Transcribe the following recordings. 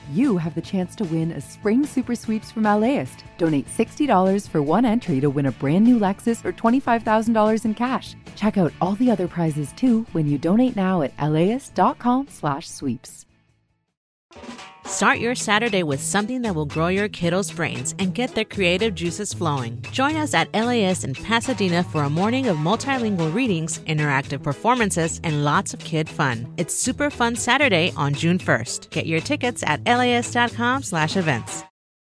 you have the chance to win a spring super sweeps from LAist. Donate $60 for one entry to win a brand new Lexus or $25,000 in cash. Check out all the other prizes too when you donate now at laist.com/sweeps. Start your Saturday with something that will grow your kiddos' brains and get their creative juices flowing. Join us at LAist in Pasadena for a morning of multilingual readings, interactive performances, and lots of kid fun. It's Super Fun Saturday on June 1st. Get your tickets at laist.com/events.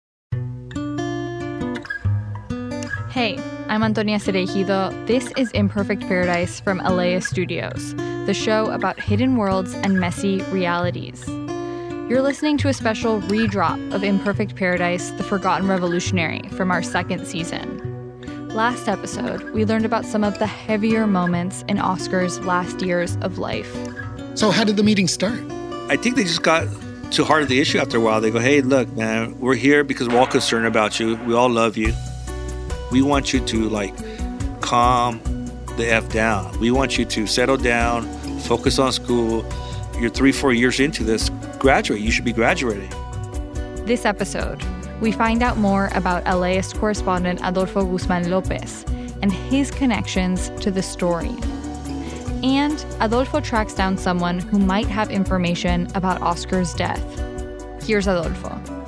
Hey, I'm Antonia Cereijido. This is Imperfect Paradise from LAist Studios, the show about hidden worlds and messy realities. You're listening to a special redrop of Imperfect Paradise, The Forgotten Revolutionary from our second season. Last episode, we learned about some of the heavier moments in Oscar's last years of life. So how did the meeting start? I think they just got too hard of the issue after a while. They go, hey, look, man, we're here because we're all concerned about you. We all love you. We want you to, calm the F down. We want you to settle down, focus on school. You're 3-4 years into this. Graduate. You should be graduating. This episode, we find out more about LAist correspondent Adolfo Guzman Lopez and his connections to the story. And Adolfo tracks down someone who might have information about Oscar's death. Here's Adolfo.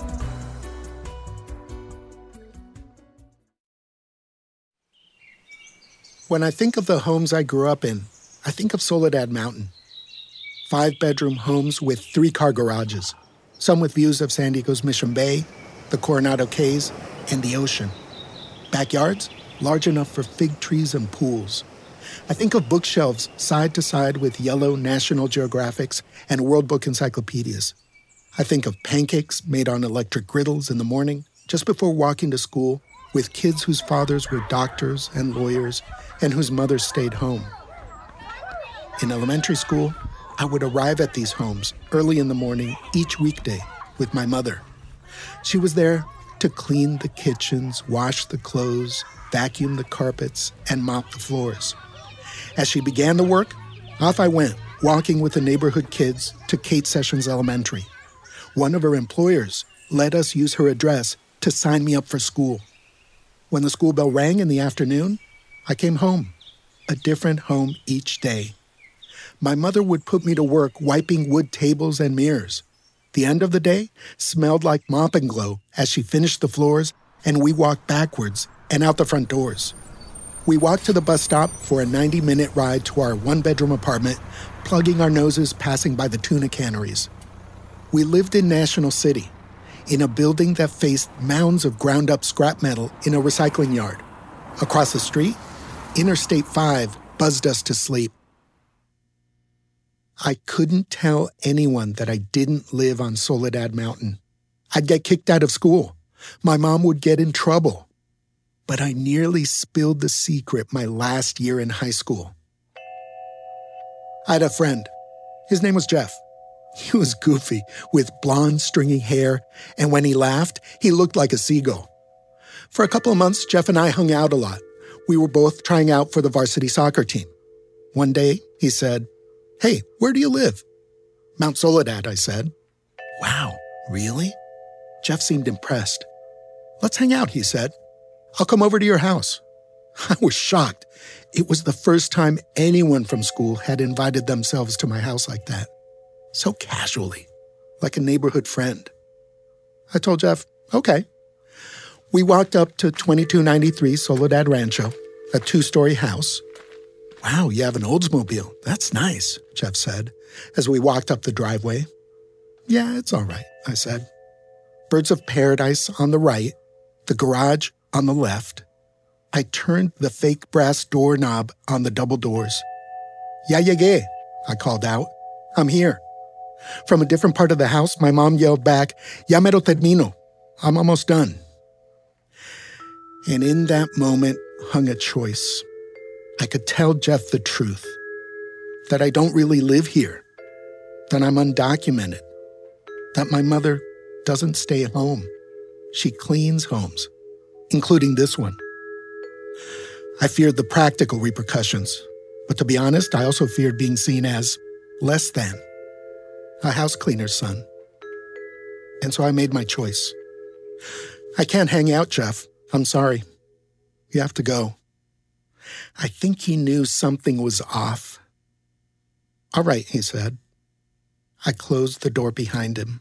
When I think of the homes I grew up in, I think of Soledad Mountain. 5-bedroom homes with 3-car garages, some with views of San Diego's Mission Bay, the Coronado Cays, and the ocean. Backyards large enough for fig trees and pools. I think of bookshelves side to side with yellow National Geographics and World Book encyclopedias. I think of pancakes made on electric griddles in the morning, just before walking to school, with kids whose fathers were doctors and lawyers and whose mothers stayed home. In elementary school, I would arrive at these homes early in the morning each weekday with my mother. She was there to clean the kitchens, wash the clothes, vacuum the carpets, and mop the floors. As she began the work, off I went, walking with the neighborhood kids to Kate Sessions Elementary. One of her employers let us use her address to sign me up for school. When the school bell rang in the afternoon, I came home, a different home each day. My mother would put me to work wiping wood tables and mirrors. The end of the day smelled like mop and glow as she finished the floors, and we walked backwards and out the front doors. We walked to the bus stop for a 90-minute ride to our 1-bedroom apartment, plugging our noses passing by the tuna canneries. We lived in National City, in a building that faced mounds of ground-up scrap metal in a recycling yard. Across the street, Interstate 5 buzzed us to sleep. I couldn't tell anyone that I didn't live on Soledad Mountain. I'd get kicked out of school. My mom would get in trouble. But I nearly spilled the secret my last year in high school. I had a friend. His name was Jeff. He was goofy, with blonde, stringy hair, and when he laughed, he looked like a seagull. For a couple of months, Jeff and I hung out a lot. We were both trying out for the varsity soccer team. One day, he said, "Hey, where do you live?" "Mount Soledad," I said. "Wow, really?" Jeff seemed impressed. "Let's hang out," he said. "I'll come over to your house." I was shocked. It was the first time anyone from school had invited themselves to my house like that. So casually, like a neighborhood friend. I told Jeff, okay. We walked up to 2293 Soledad Rancho, a 2-story house. "Wow, you have an Oldsmobile. That's nice," Jeff said, as we walked up the driveway. "Yeah, it's all right," I said. Birds of paradise on the right, the garage on the left. I turned the fake brass doorknob on the double doors. "Ya llegué," I called out. "I'm here." From a different part of the house, my mom yelled back, "Ya mero termino. I'm almost done." And in that moment hung a choice. I could tell Jeff the truth, that I don't really live here, that I'm undocumented, that my mother doesn't stay home. She cleans homes, including this one. I feared the practical repercussions, but to be honest, I also feared being seen as less than, a house cleaner's son. and so I made my choice. I can't hang out, Jeff. I'm sorry. You have to go. I think he knew something was off. All right, he said. I closed the door behind him.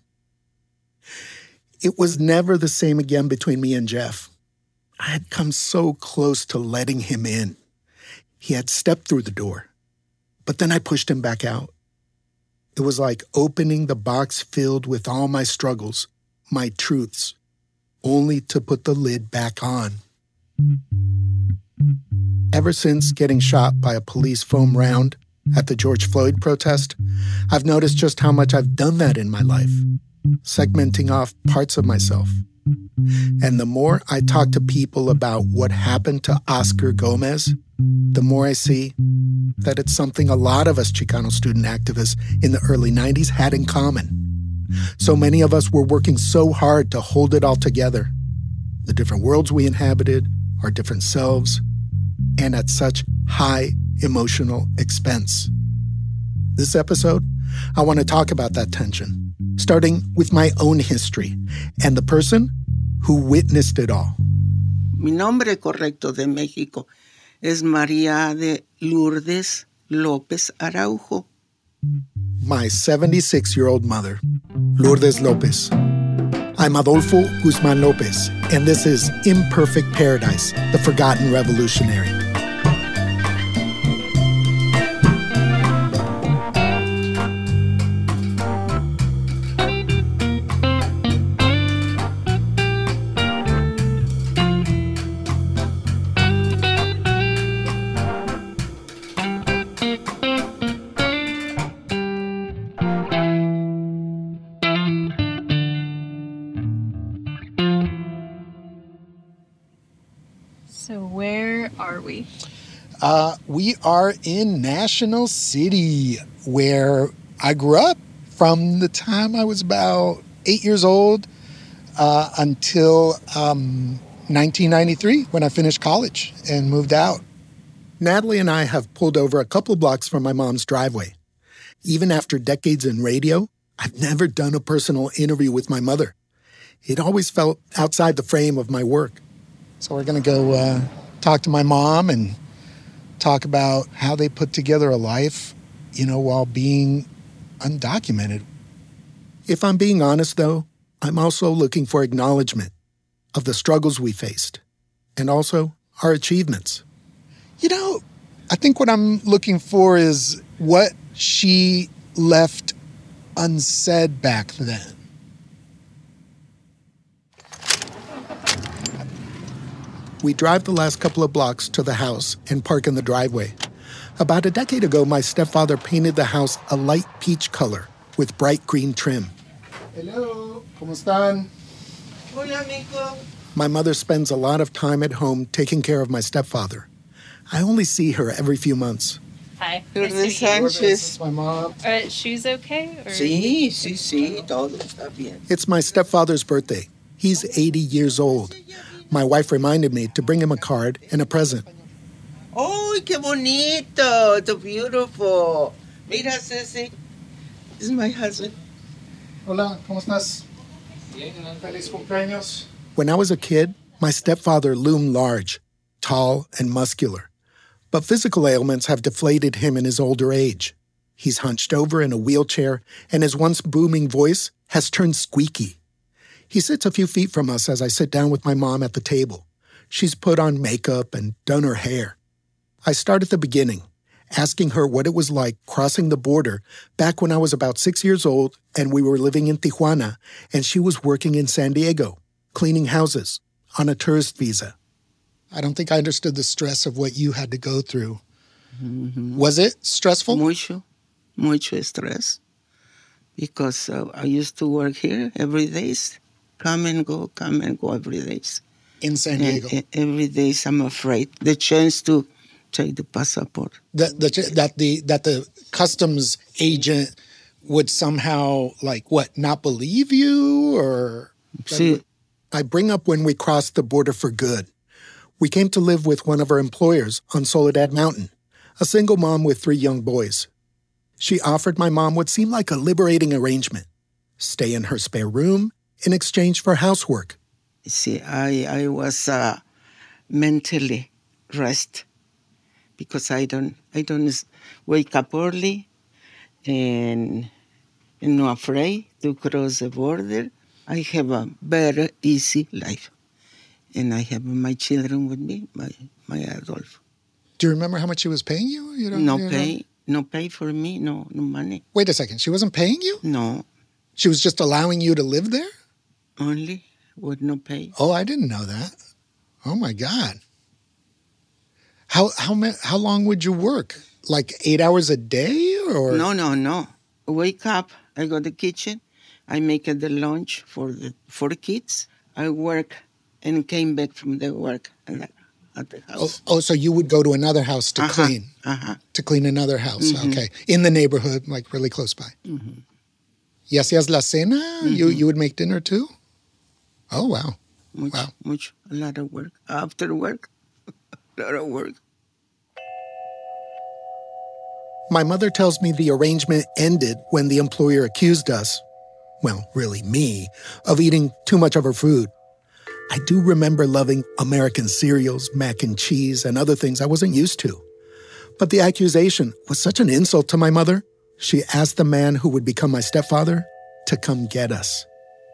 It was never the same again between me and Jeff. I had come so close to letting him in. He had stepped through the door, but then I pushed him back out. It was like opening the box filled with all my struggles, my truths, only to put the lid back on. Ever since getting shot by a police foam round at the George Floyd protest, I've noticed just how much I've done that in my life, segmenting off parts of myself. And the more I talk to people about what happened to Oscar Gomez, the more I see that it's something a lot of us Chicano student activists in the early 90s had in common. So many of us were working so hard to hold it all together. The different worlds we inhabited, our different selves, and at such high emotional expense. This episode, I want to talk about that tension, starting with my own history and the person who witnessed it all. Mi nombre correcto de México es María de Lourdes López Araujo. My 76-year-old mother, Lourdes López. I'm Adolfo Guzman López, and this is Imperfect Paradise, the Forgotten Revolutionary. So where are we? We are in National City, where I grew up from the time I was about 8 years old until 1993, when I finished college and moved out. Natalie and I have pulled over a couple blocks from my mom's driveway. Even after decades in radio, I've never done a personal interview with my mother. It always felt outside the frame of my work. So we're going to go talk to my mom and talk about how they put together a life, while being undocumented. If I'm being honest, though, I'm also looking for acknowledgement of the struggles we faced and also our achievements. I think what I'm looking for is what she left unsaid back then. We drive the last couple of blocks to the house and park in the driveway. About a decade ago, my stepfather painted the house a light peach color with bright green trim. Hello, ¿cómo están? Hola, amigo. My mother spends a lot of time at home taking care of my stepfather. I only see her every few months. Hi. Lourdes Sánchez. My mom. Are shoes okay? Or... Sí, todo está bien. It's my stepfather's birthday. He's 80 years old. My wife reminded me to bring him a card and a present. Oh, qué bonito. So beautiful. Mira, Ceci. This is my husband. Hola, ¿cómo estás? Bien, feliz cumpleaños. When I was a kid, my stepfather loomed large, tall, and muscular. But physical ailments have deflated him in his older age. He's hunched over in a wheelchair, and his once booming voice has turned squeaky. He sits a few feet from us as I sit down with my mom at the table. She's put on makeup and done her hair. I start at the beginning, asking her what it was like crossing the border back when I was about 6 years old and we were living in Tijuana and she was working in San Diego, cleaning houses on a tourist visa. I don't think I understood the stress of what you had to go through. Mm-hmm. Was it stressful? Mucho stress. Because I used to work here every day. Come and go every day. In San Diego? Every day I'm afraid. The chance to take the passport. That the customs agent would somehow, not believe you? Or Sí. I bring up when we crossed the border for good. We came to live with one of our employers on Soledad Mountain, a single mom with 3 young boys. She offered my mom what seemed like a liberating arrangement. Stay in her spare room in exchange for housework. See, I was mentally rest because I don't wake up early and not afraid to cross the border. I have a very easy life. And I have my children with me, my Adolfo. Do you remember how much she was paying you? No pay for me, no money. Wait a second, she wasn't paying you? No. She was just allowing you to live there? Only with no pay. Oh, I didn't know that. Oh my God. How long would you work? Like 8 hours a day or? No. Wake up, I go to the kitchen, I make the lunch for the kids. I work and came back from the work at the house. Oh, so you would go to another house to clean? To clean another house, okay. In the neighborhood, like really close by. Mm-hmm. ¿Y hacías la cena? Mm-hmm. You would make dinner too? Oh, wow. A lot of work. After work, a lot of work. My mother tells me the arrangement ended when the employer accused us, well, really me, of eating too much of her food. I do remember loving American cereals, mac and cheese, and other things I wasn't used to. But the accusation was such an insult to my mother, she asked the man who would become my stepfather to come get us.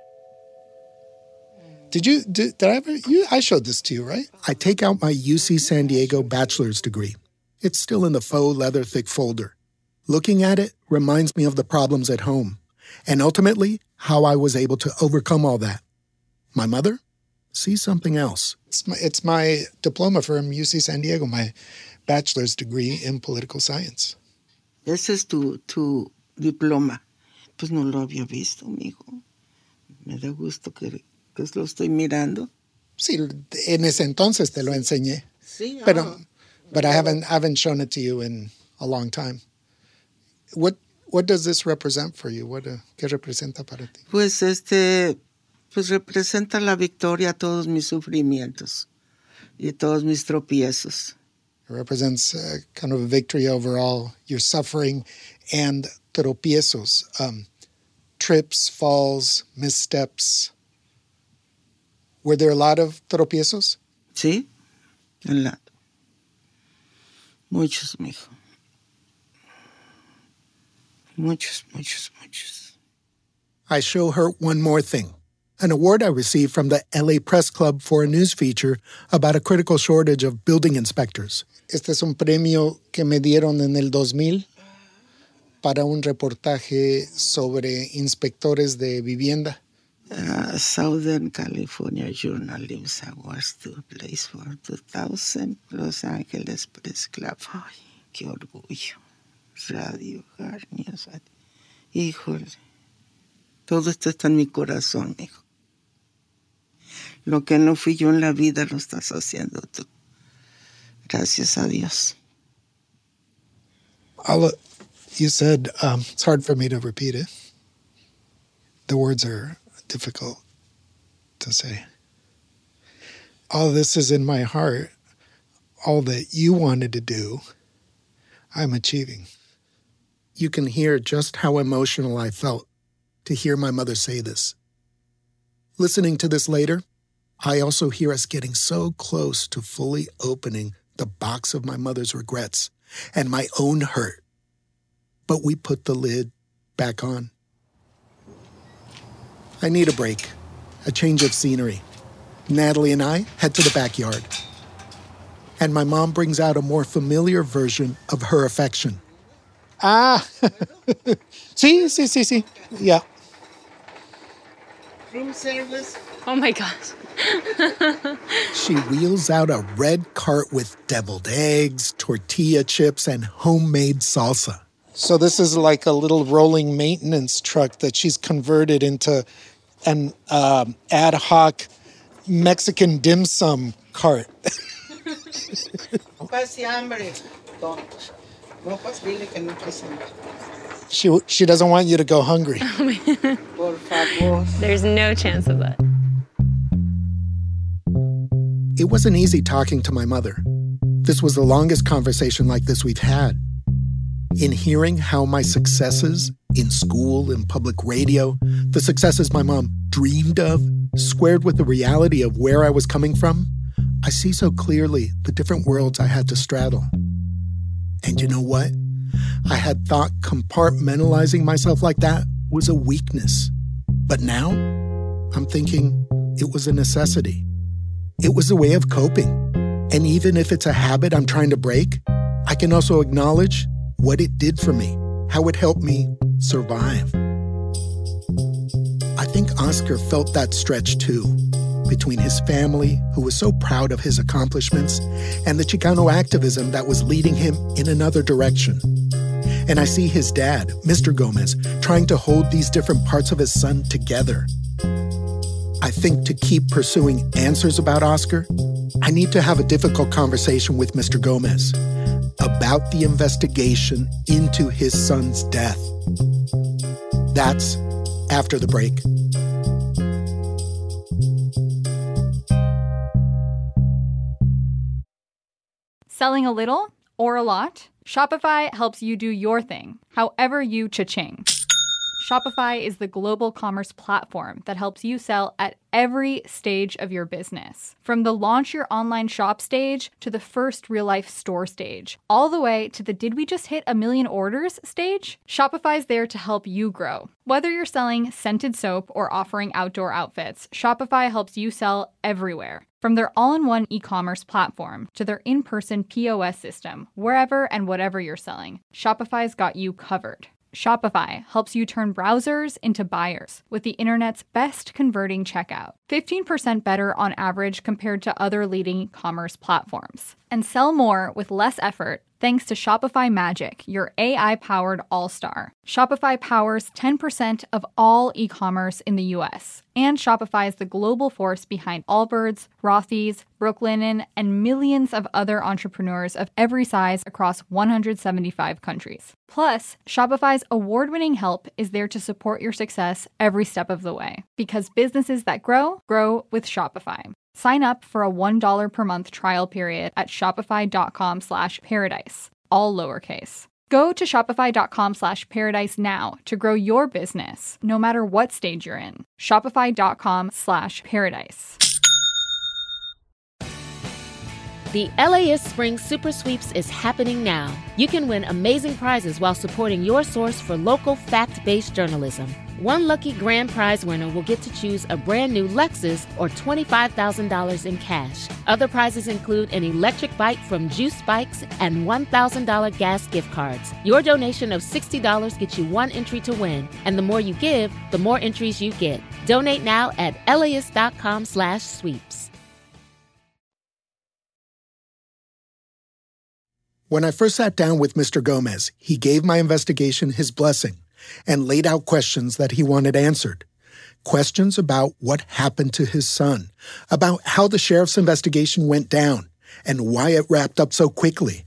I showed this to you, right? I take out my UC San Diego bachelor's degree. It's still in the faux leather thick folder. Looking at it reminds me of the problems at home, and ultimately how I was able to overcome all that. My mother sees something else. It's my diploma from UC San Diego, my bachelor's degree in political science. Ese es tu diploma. Pues no lo había visto, mijo. Me da gusto que lo estoy mirando. Sí, en ese entonces te lo enseñé. Sí, But I haven't shown it to you in a long time. What does this represent for you? ¿Qué representa para ti? Pues representa la victoria a todos mis sufrimientos y todos mis tropiezos. It represents kind of a victory over all your suffering and tropiezos, trips, falls, missteps. Were there a lot of tropiezos? Sí, a lot. Muchos, mijo. Muchos. I show her one more thing. An award I received from the LA Press Club for a news feature about a critical shortage of building inspectors. Este es un premio que me dieron en el 2000 para un reportaje sobre inspectores de vivienda. Southern California Journalism Awards took place for 2000, Los Angeles Press Club. Ay, qué orgullo. Radio, Garnias. Híjole. Todo esto está en mi corazón, hijo. Lo que no fui yo en la vida lo estás haciendo tú. Gracias a Dios. You said it's hard for me to repeat it. The words are difficult to say. All this is in my heart. All that you wanted to do, I'm achieving. You can hear just how emotional I felt to hear my mother say this. Listening to this later, I also hear us getting so close to fully opening the box of my mother's regrets and my own hurt. But we put the lid back on. I need a break, a change of scenery. Natalie and I head to the backyard. And my mom brings out a more familiar version of her affection. Sí. Yeah. Room service. Oh my gosh. She wheels out a red cart with deviled eggs, tortilla chips, and homemade salsa. So this is like a little rolling maintenance truck that she's converted into an ad hoc Mexican dim sum cart. She doesn't want you to go hungry. There's no chance of that. It wasn't easy talking to my mother. This was the longest conversation like this we've had. In hearing how my successes in school, in public radio, the successes my mom dreamed of, squared with the reality of where I was coming from, I see so clearly the different worlds I had to straddle. And you know what? I had thought compartmentalizing myself like that was a weakness. But now, I'm thinking it was a necessity. It was a way of coping. And even if it's a habit I'm trying to break, I can also acknowledge what it did for me, how it helped me survive. I think Oscar felt that stretch too, between his family, who was so proud of his accomplishments, and the Chicano activism that was leading him in another direction. And I see his dad, Mr. Gomez, trying to hold these different parts of his son together. I think to keep pursuing answers about Oscar, I need to have a difficult conversation with Mr. Gomez about the investigation into his son's death. That's after the break. Selling a little or a lot? Shopify helps you do your thing, however you cha-ching. Shopify is the global commerce platform that helps you sell at every stage of your business. From the launch your online shop stage to the first real-life store stage, all the way to the did we just hit 1 million orders stage? Shopify's there to help you grow. Whether you're selling scented soap or offering outdoor outfits, Shopify helps you sell everywhere. From their all-in-one e-commerce platform to their in-person POS system, wherever and whatever you're selling, Shopify's got you covered. Shopify helps you turn browsers into buyers with the internet's best converting checkout. 15% better on average compared to other leading commerce platforms. And sell more with less effort thanks to Shopify Magic, your AI-powered all-star. Shopify powers 10% of all e-commerce in the US. And Shopify is the global force behind Allbirds, Rothy's, Brooklinen, and millions of other entrepreneurs of every size across 175 countries. Plus, Shopify's award-winning help is there to support your success every step of the way. Because businesses that grow, grow with Shopify. Sign up for a $1 per month trial period at shopify.com/paradise, all lowercase. Go to shopify.com/paradise now to grow your business, no matter what stage you're in. Shopify.com/paradise. The LAist Spring Super Sweeps is happening now. You can win amazing prizes while supporting your source for local fact-based journalism. One lucky grand prize winner will get to choose a brand new Lexus or $25,000 in cash. Other prizes include an electric bike from Juice Bikes and $1,000 gas gift cards. Your donation of $60 gets you one entry to win, and the more you give, the more entries you get. Donate now at LAist.com/sweeps. When I first sat down with Mr. Gomez, he gave my investigation his blessing and laid out questions that he wanted answered. Questions about what happened to his son, about how the sheriff's investigation went down, and why it wrapped up so quickly.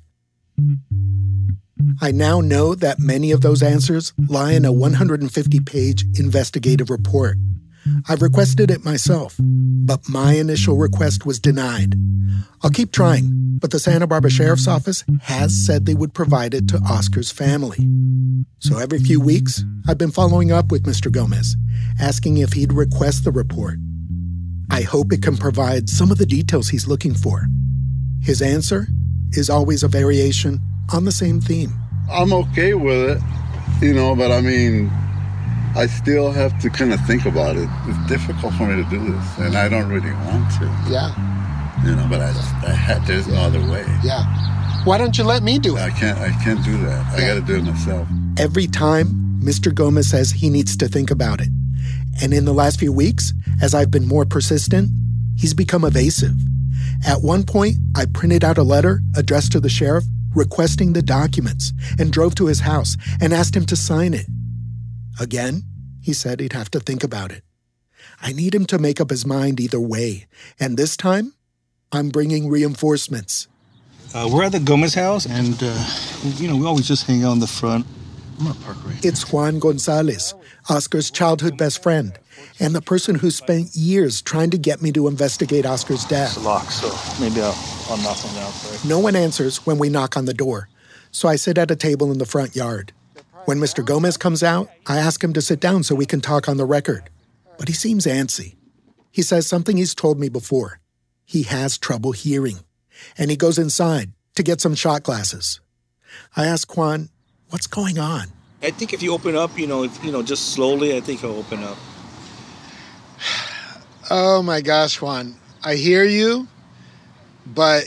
I now know that many of those answers lie in a 150-page investigative report. I've requested it myself, but my initial request was denied. I'll keep trying, but the Santa Barbara Sheriff's Office has said they would provide it to Oscar's family. So every few weeks, I've been following up with Mr. Gomez, asking if he'd request the report. I hope it can provide some of the details he's looking for. His answer is always a variation on the same theme. I'm okay with it, but I mean, I still have to kind of think about it. It's difficult for me to do this, and I don't really want to. Yeah. But there's no other way. Yeah. Why don't you let me do it? I can't do that. I got to do it myself. Every time, Mr. Gomez says he needs to think about it. And in the last few weeks, as I've been more persistent, he's become evasive. At one point, I printed out a letter addressed to the sheriff requesting the documents and drove to his house and asked him to sign it. Again, he said he'd have to think about it. I need him to make up his mind either way. And this time, I'm bringing reinforcements. We're at the Gomez house, and, we always just hang out in the front. I'm gonna park right here. It's Juan Gonzalez, Oscar's childhood best friend, and the person who spent years trying to get me to investigate Oscar's death. It's locked, so maybe I'll knock on the outside. No one answers when we knock on the door, so I sit at a table in the front yard. When Mr. Gomez comes out, I ask him to sit down so we can talk on the record. But he seems antsy. He says something he's told me before. He has trouble hearing. And he goes inside to get some shot glasses. I ask Juan, what's going on? I think if you open up, just slowly, I think he'll open up. Oh my gosh, Juan. I hear you, but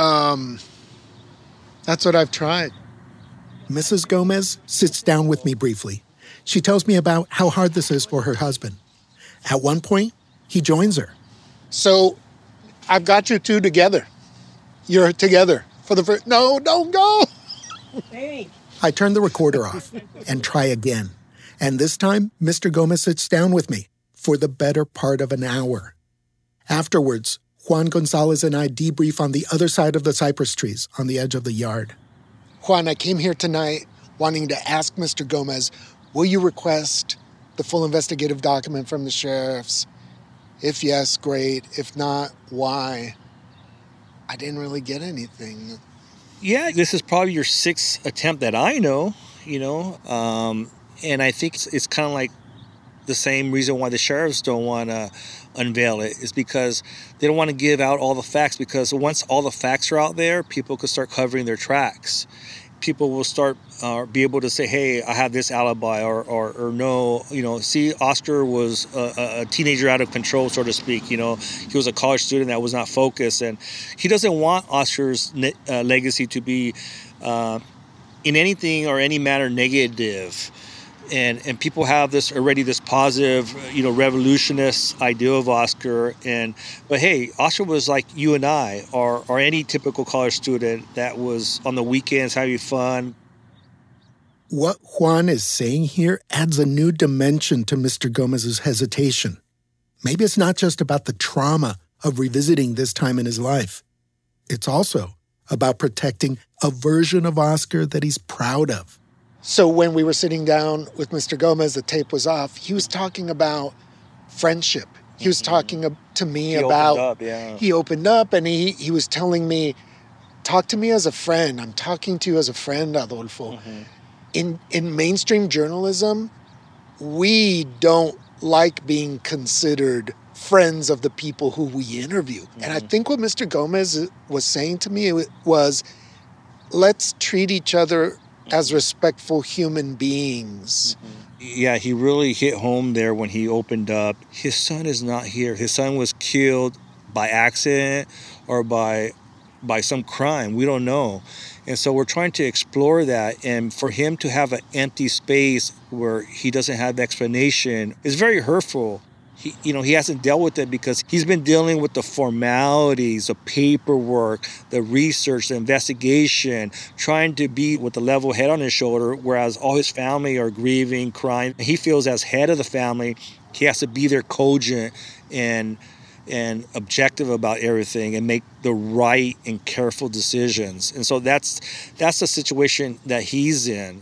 that's what I've tried. Mrs. Gomez sits down with me briefly. She tells me about how hard this is for her husband. At one point, he joins her. So, I've got you two together. You're together for the first... No, don't go! Hey. I turn the recorder off and try again. And this time, Mr. Gomez sits down with me for the better part of an hour. Afterwards, Juan Gonzalez and I debrief on the other side of the cypress trees on the edge of the yard. Juan, I came here tonight wanting to ask Mr. Gomez, will you request the full investigative document from the sheriffs? If yes, great. If not, why? I didn't really get anything. Yeah, this is probably your sixth attempt that I know, and I think it's kind of like the same reason why the sheriffs don't want to unveil it is because they don't want to give out all the facts, because once all the facts are out there, people could start covering their tracks. People will start be able to say, hey, I have this alibi, or no, see, Oscar was a teenager out of control, so to speak. He was a college student that was not focused, and he doesn't want Oscar's legacy to be in anything or any manner negative. And people have this positive, revolutionist idea of Oscar. But hey, Oscar was like you and I, or any typical college student that was on the weekends having fun. What Juan is saying here adds a new dimension to Mr. Gomez's hesitation. Maybe it's not just about the trauma of revisiting this time in his life. It's also about protecting a version of Oscar that he's proud of. So when we were sitting down with Mr. Gomez, the tape was off, he was talking about friendship. He was talking to me about... He opened up and he was telling me, talk to me as a friend. I'm talking to you as a friend, Adolfo. Mm-hmm. In mainstream journalism, we don't like being considered friends of the people who we interview. Mm-hmm. And I think what Mr. Gomez was saying to me was, let's treat each other as respectful human beings. Mm-hmm. Yeah, he really hit home there when he opened up. His son is not here. His son was killed by accident or by some crime. We don't know. And so we're trying to explore that. And for him to have an empty space where he doesn't have explanation is very hurtful. He hasn't dealt with it because he's been dealing with the formalities, the paperwork, the research, the investigation, trying to be with a level head on his shoulder, whereas all his family are grieving, crying. He feels as head of the family, he has to be there cogent and objective about everything and make the right and careful decisions. And so that's the situation that he's in.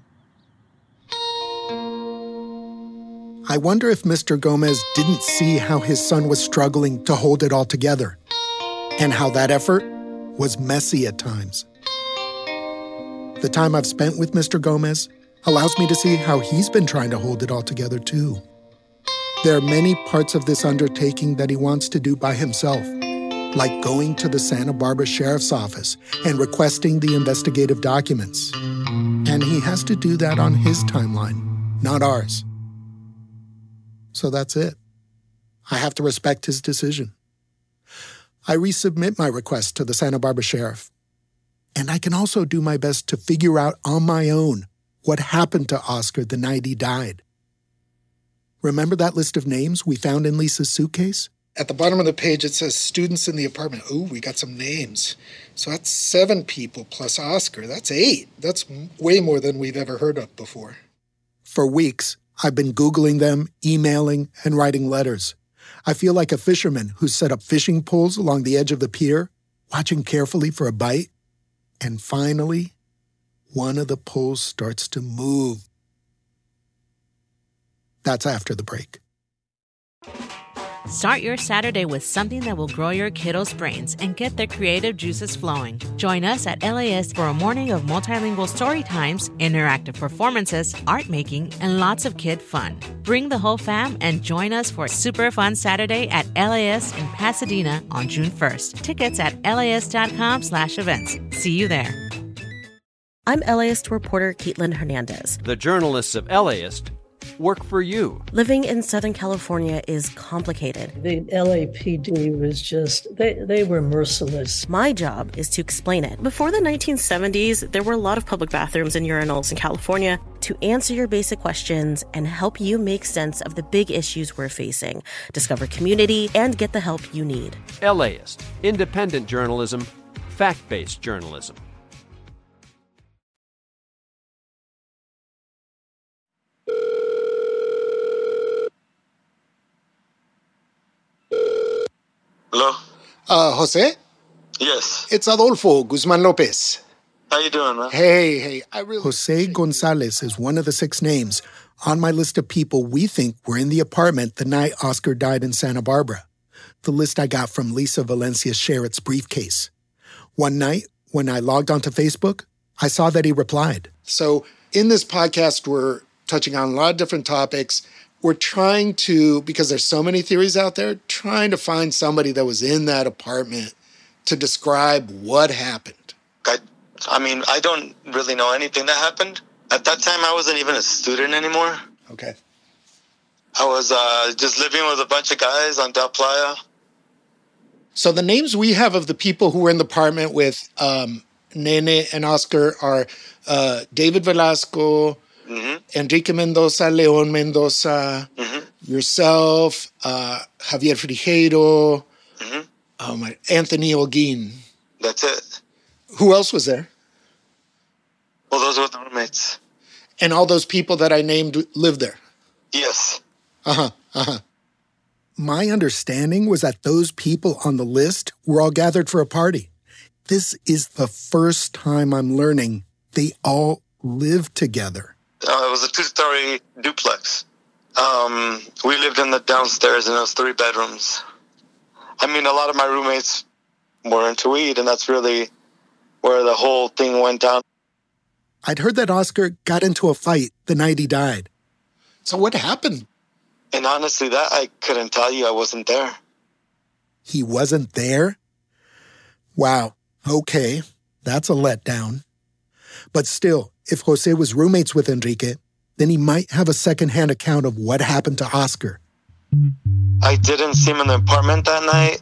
I wonder if Mr. Gomez didn't see how his son was struggling to hold it all together, and how that effort was messy at times. The time I've spent with Mr. Gomez allows me to see how he's been trying to hold it all together too. There are many parts of this undertaking that he wants to do by himself, like going to the Santa Barbara Sheriff's Office and requesting the investigative documents. And he has to do that on his timeline, not ours. So that's it. I have to respect his decision. I resubmit my request to the Santa Barbara Sheriff. And I can also do my best to figure out on my own what happened to Oscar the night he died. Remember that list of names we found in Lisa's suitcase? At the bottom of the page, it says students in the apartment. Ooh, we got some names. So that's 7 people plus Oscar. That's 8. That's way more than we've ever heard of before. For weeks, I've been Googling them, emailing, and writing letters. I feel like a fisherman who's set up fishing poles along the edge of the pier, watching carefully for a bite. And finally, one of the poles starts to move. That's after the break. Start your Saturday with something that will grow your kiddos' brains and get their creative juices flowing. Join us at LAist for a morning of multilingual story times, interactive performances, art making, and lots of kid fun. Bring the whole fam and join us for a super fun Saturday at LAist in Pasadena on June 1st. Tickets at LAist.com/events. See you there. I'm LAist reporter Caitlin Hernandez. The journalists of LAist work for you. Living in Southern California is complicated. The LAPD was just, they were merciless. My job is to explain it. Before the 1970s, there were a lot of public bathrooms and urinals in California. To answer your basic questions and help you make sense of the big issues we're facing, discover community, and get the help you need. LAist. Independent journalism. Fact-based journalism. Hello? Jose? Yes. It's Adolfo Guzman Lopez. How you doing, man? Hey. Jose Gonzalez is one of the 6 names on my list of people we think were in the apartment the night Oscar died in Santa Barbara. The list I got from Lisa Valencia Sherritt's briefcase. One night, when I logged onto Facebook, I saw that he replied. So in this podcast, we're touching on a lot of different topics. We're trying to, because there's so many theories out there, trying to find somebody that was in that apartment to describe what happened. I mean, I don't really know anything that happened. At that time, I wasn't even a student anymore. Okay. I was just living with a bunch of guys on Del Playa. So the names we have of the people who were in the apartment with Nene and Oscar are David Velasco, Enrique Mendoza, Leon Mendoza, yourself, Javier Frigeiro, Anthony Holguin. That's it. Who else was there? Well, those were the roommates. And all those people that I named lived there? Yes. My understanding was that those people on the list were all gathered for a party. This is the first time I'm learning they all lived together. It was a 2-story duplex. We lived in the downstairs, and it was 3 bedrooms. I mean, a lot of my roommates were into weed, and that's really where the whole thing went down. I'd heard that Oscar got into a fight the night he died. So what happened? And honestly, that I couldn't tell you. I wasn't there. He wasn't there? Wow. Okay. That's a letdown. But still, if Jose was roommates with Enrique, then he might have a secondhand account of what happened to Oscar. I didn't see him in the apartment that night.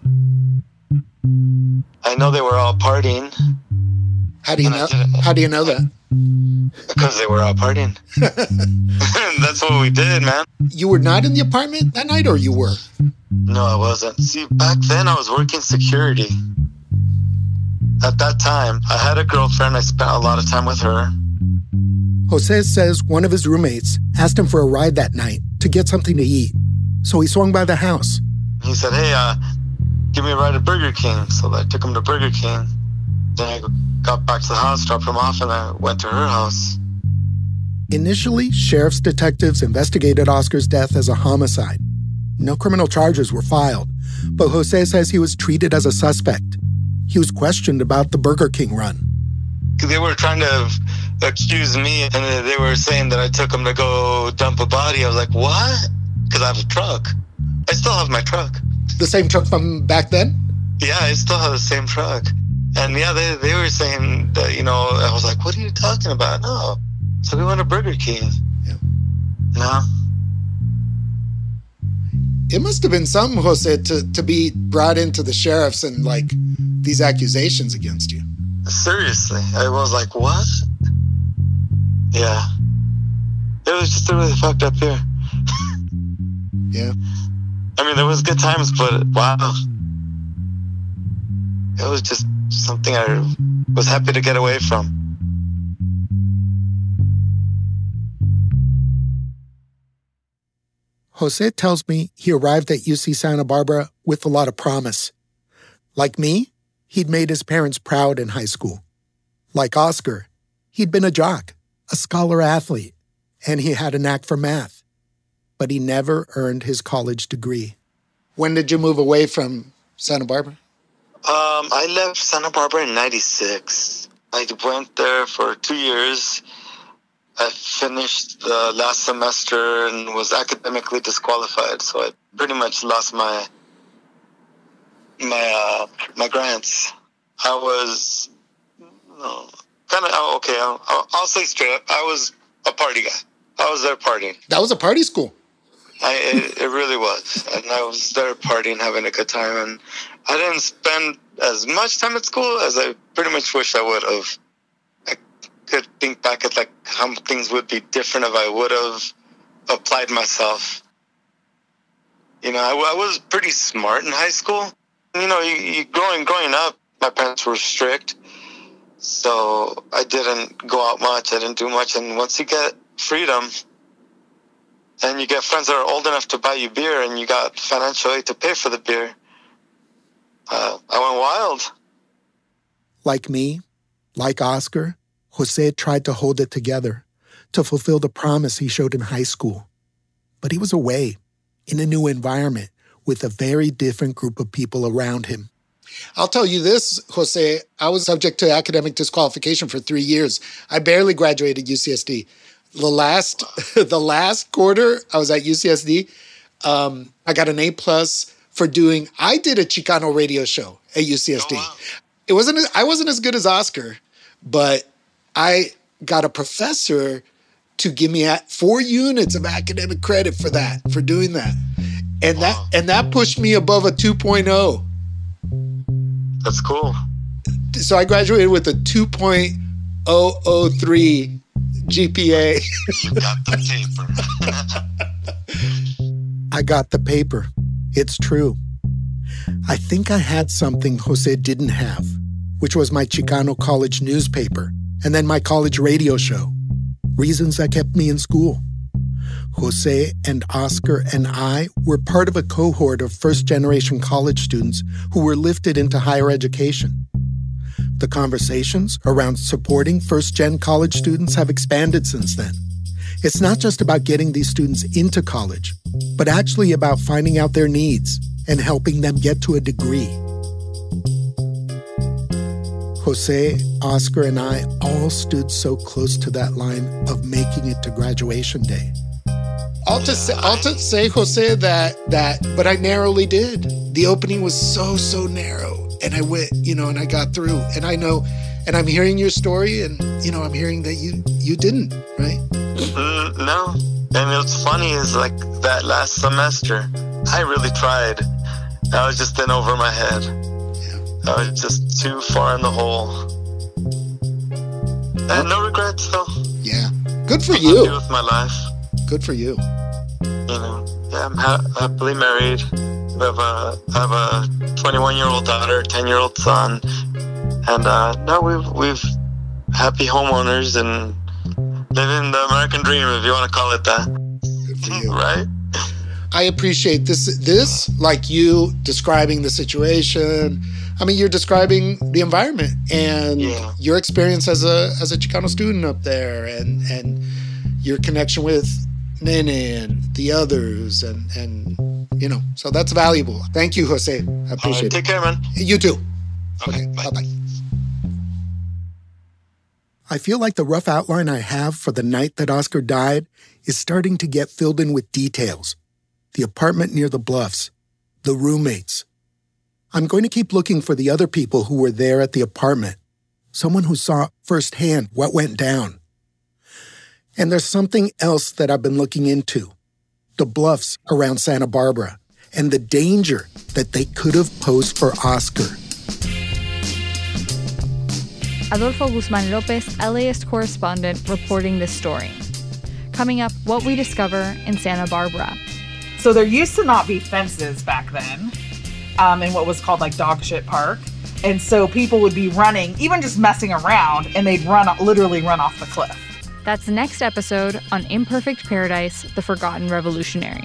I know they were all partying. How do you know that? Because they were all partying. That's what we did, man. You were not in the apartment that night, or you were? No, I wasn't. See, back then I was working security. At that time, I had a girlfriend. I spent a lot of time with her. Jose says one of his roommates asked him for a ride that night to get something to eat. So he swung by the house. He said, hey, give me a ride to Burger King. So I took him to Burger King. Then I got back to the house, dropped him off, and I went to her house. Initially, sheriff's detectives investigated Oscar's death as a homicide. No criminal charges were filed, but Jose says he was treated as a suspect. He was questioned about the Burger King run. They were trying to accuse me, and they were saying that I took him to go dump a body. I was like, what? Because I have a truck. I still have my truck. The same truck from back then? Yeah, I still have the same truck. And yeah, they were saying that, I was like, what are you talking about? No. So we went to Burger King. Yeah. No. It must have been something, Jose, to be brought into the sheriff's and, these accusations against you. Seriously. I was like, what? Yeah. It was just really fucked up here. Yeah. I mean, there was good times, but wow. It was just something I was happy to get away from. Jose tells me he arrived at UC Santa Barbara with a lot of promise. Like me, he'd made his parents proud in high school. Like Oscar, he'd been a jock, a scholar athlete, and he had a knack for math. But he never earned his college degree. When did you move away from Santa Barbara? I left Santa Barbara in 96. I went there for 2 years. I finished the last semester and was academically disqualified, so I pretty much lost my grants. I was I'll say straight up, I was a party guy. I was there partying. That was a party school. It really was. And I was there partying, having a good time. And I didn't spend as much time at school as I pretty much wish I would have. I could think back at like how things would be different if I would have applied myself. You know, I was pretty smart in high school. You know, growing up, my parents were strict. So I didn't go out much. I didn't do much. And once you get freedom, and you get friends that are old enough to buy you beer, and you got financial aid to pay for the beer, I went wild. Like me, like Oscar, Jose tried to hold it together, to fulfill the promise he showed in high school. But he was away, in a new environment, with a very different group of people around him. I'll tell you this, Jose, I was subject to academic disqualification for 3 years. I barely graduated UCSD. The last quarter I was at UCSD, I got an A+ for I did a Chicano radio show at UCSD. Oh, wow. I wasn't as good as Oscar, but I got a professor to give me 4 units of academic credit for doing that. And wow. that pushed me above a 2.0. That's cool. So I graduated with a 2.003 GPA. You got the paper. I got the paper. It's true. I think I had something Jose didn't have, which was my Chicano college newspaper and then my college radio show. Reasons that kept me in school. Jose and Oscar and I were part of a cohort of first-generation college students who were lifted into higher education. The conversations around supporting first-gen college students have expanded since then. It's not just about getting these students into college, but actually about finding out their needs and helping them get to a degree. Jose, Oscar, and I all stood so close to that line of making it to graduation day. I'll just say, Jose, that, but I narrowly did. The opening was so narrow. And I went, and I got through. And I know, and I'm hearing your story, and, I'm hearing that you didn't, right? No. And what's funny is, like, that last semester, I really tried. I was just in over my head. Yeah. I was just too far in the hole. I had no regrets, though. Yeah. Good for you. I'm happy with my life. Good for you. Yeah, I'm happily married. I have a 21-year-old daughter, 10-year-old son, and we've happy homeowners and living the American dream, if you want to call it that. Good for you, right? I appreciate this, like you describing the situation. I mean, you're describing the environment and your experience as a Chicano student up there, and your connection with Nene and the others, and so that's valuable. Thank you, Jose. I appreciate it. Take care, man. You too. Okay, bye-bye. I feel like the rough outline I have for the night that Oscar died is starting to get filled in with details. The apartment near the Bluffs, the roommates. I'm going to keep looking for the other people who were there at the apartment, someone who saw firsthand what went down. And there's something else that I've been looking into. The Bluffs around Santa Barbara and the danger that they could have posed for Oscar. Adolfo Guzman Lopez, LAist correspondent, reporting this story. Coming up, what we discover in Santa Barbara. So there used to not be fences back then in what was called like Dog Shit Park. And so people would be running, even just messing around, and they'd literally run off the cliff. That's next episode on Imperfect Paradise, The Forgotten Revolutionary.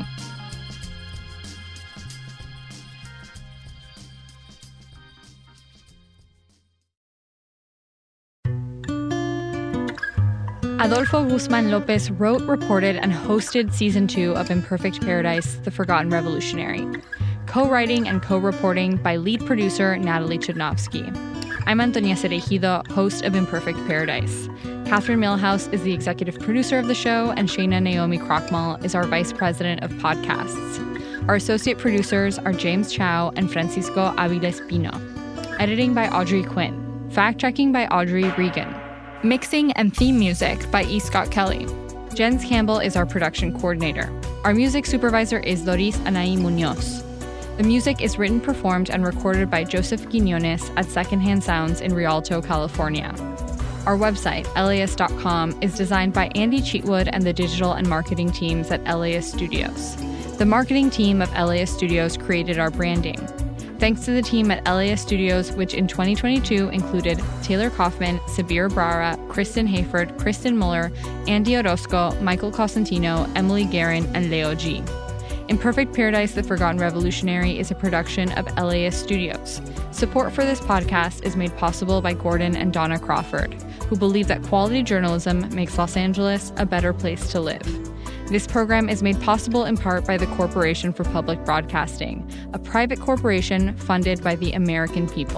Adolfo Guzman Lopez wrote, reported, and hosted Season 2 of Imperfect Paradise, The Forgotten Revolutionary. co-writing and co-reporting by lead producer Natalie Chudnovsky. I'm Antonia Cereijido, host of Imperfect Paradise. Catherine Millhouse is the executive producer of the show, and Shayna Naomi Krochmal is our vice president of podcasts. Our associate producers are James Chow and Francisco Aviles Pino. Editing by Audrey Quinn. Fact-checking by Audrey Regan. Mixing and theme music by E. Scott Kelly. Jens Campbell is our production coordinator. Our music supervisor is Doris Anaí Muñoz. The music is written, performed, and recorded by Joseph Quiñones at Secondhand Sounds in Rialto, California. Our website, LAist.com, is designed by Andy Cheatwood and the digital and marketing teams at LAist Studios. The marketing team of LAist Studios created our branding. Thanks to the team at LAist Studios, which in 2022 included Taylor Kaufman, Sabir Brara, Kristen Hayford, Kristen Muller, Andy Orozco, Michael Cosentino, Emily Guerin, and Leo G. Imperfect Paradise, The Forgotten Revolutionary is a production of LAist Studios. Support for this podcast is made possible by Gordon and Donna Crawford, who believe that quality journalism makes Los Angeles a better place to live. This program is made possible in part by the Corporation for Public Broadcasting, a private corporation funded by the American people.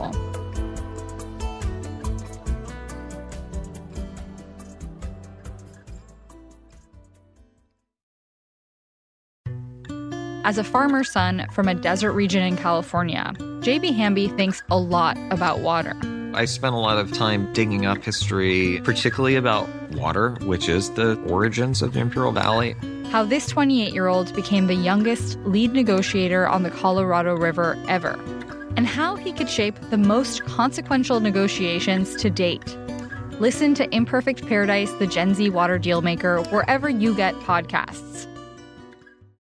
As a farmer's son from a desert region in California, J.B. Hamby thinks a lot about water. I spent a lot of time digging up history, particularly about water, which is the origins of the Imperial Valley. How this 28-year-old became the youngest lead negotiator on the Colorado River ever. And how he could shape the most consequential negotiations to date. Listen to Imperfect Paradise, the Gen Z Water Dealmaker, wherever you get podcasts.